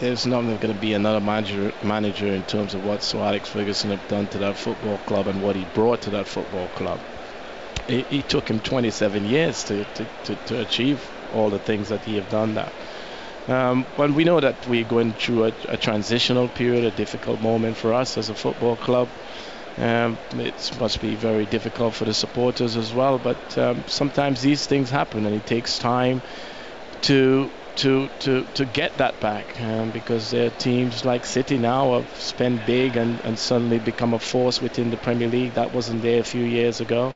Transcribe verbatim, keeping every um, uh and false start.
there's not going to be another manager manager in terms of what Sir Alex Ferguson have done to that football club and what he brought to that football club. It, it took him twenty-seven years to, to, to, to achieve all the things that he have done that. Um, but we know that we're going through a, a transitional period, a difficult moment for us as a football club. Um, it must be very difficult for the supporters as well, but um, sometimes these things happen and it takes time to to to, to get that back, um, because there are teams like City now have spent big and, and suddenly become a force within the Premier League that wasn't there a few years ago.